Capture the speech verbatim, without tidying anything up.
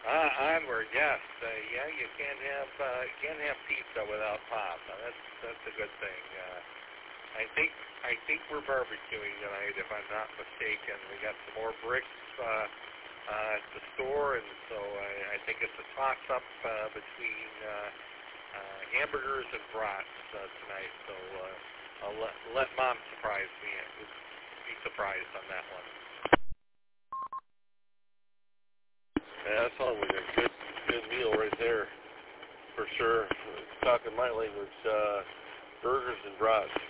Uh, onward, yes. Uh, yeah, you can't have uh, you can't have pizza without pop. Uh, that's that's a good thing. Uh, I think I think we're barbecuing tonight, if I'm not mistaken. We got some more bricks uh, uh, at the store, and so I, I think it's a toss-up uh, between uh, uh, hamburgers and brats uh, tonight. So uh, I'll let, let Mom surprise me. Be surprised on that one. Yeah, that sounds like a good, good meal right there, for sure. Talking my language, uh, burgers and brats.